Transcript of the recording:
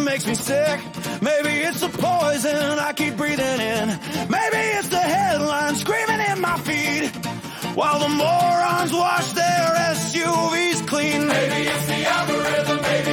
makes me sick. Maybe it's the poison I keep breathing in. Maybe it's the headlines screaming in my feed while the morons wash their SUVs clean. Maybe it's the algorithm, maybe